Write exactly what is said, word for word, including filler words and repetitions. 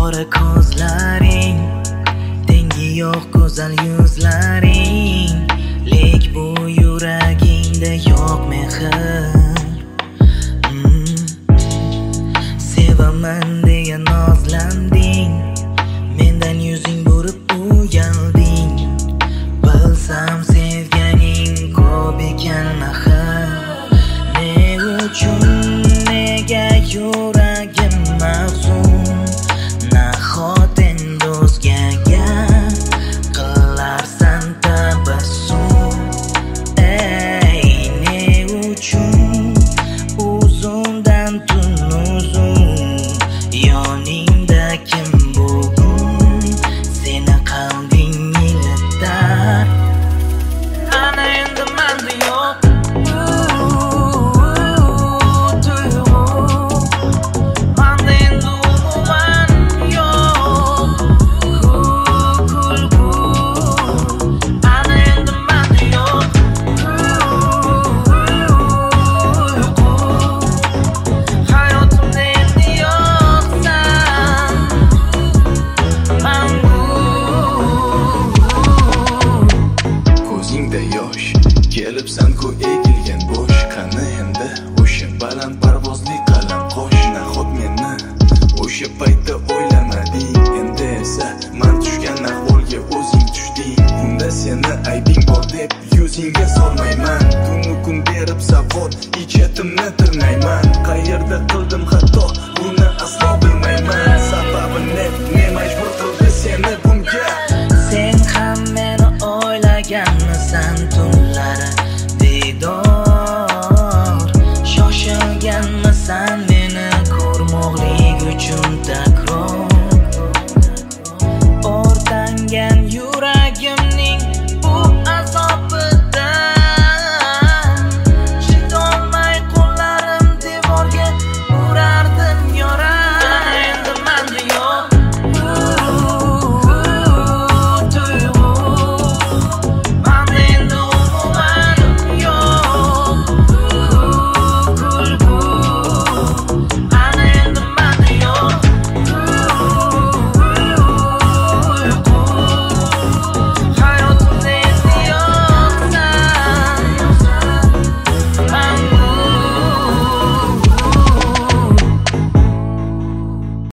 qora ko'zlaring, tengi yo'q go'zal yuzlaring, lek bu yuragingda yo'q mehr. mm. Sevaman deya nozlanding, mendan yuzing burib uyalding. Bilsam sevganing ko'p ekan axir, ne uchun, nega yuragim mahzun? Nahot endi o'zgaga qilarsan tabassum? Ey, ne uchun uzundan tun uzun yoningda kim bugun seni qalbing ilitar? Ana endi manda yo'q kelibsan-ku egilgan bo'sh. Qani endi o'sha baland parvozli qalam qo'sh. Nahot meni o'sha paytda o'ylamading, endi esa men tushgan ahvolga o'zing tushding. Bunda seni aybing bor deb yuzingga solmayman, tunu kun berib savol ichatimni tirnayman.